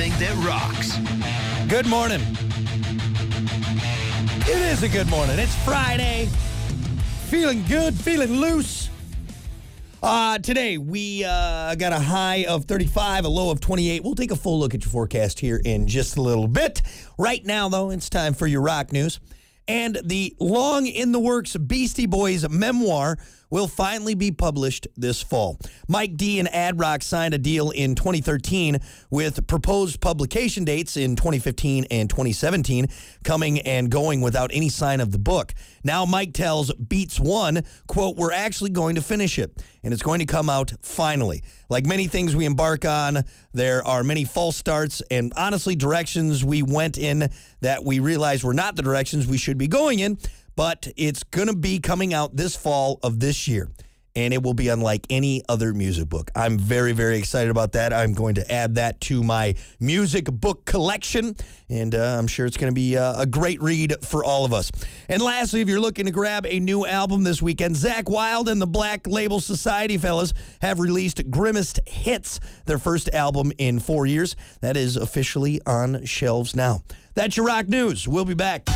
everything that rocks. Good morning. It is a good morning. It's Friday. Feeling good, feeling loose. Today, we got a high of 35, a low of 28. We'll take a full look at your forecast here in just a little bit. Right now, though, it's time for your rock news. And the long-in-the-works Beastie Boys memoir will finally be published this fall. Mike D and Ad Rock signed a deal in 2013 with proposed publication dates in 2015 and 2017, coming and going without any sign of the book. Now Mike tells Beats One, quote, "We're actually going to finish it, and it's going to come out finally. Like many things we embark on, there are many false starts and honestly directions we went in that we realized were not the directions we should be going in. But it's going to be coming out this fall of this year, and it will be unlike any other music book." I'm very, very excited about that. I'm going to add that to my music book collection, and I'm sure it's going to be a great read for all of us. And lastly, if you're looking to grab a new album this weekend, Zakk Wylde and the Black Label Society fellas have released Grimmest Hits, their first album in 4 years. That is officially on shelves now. That's your rock news. We'll be back.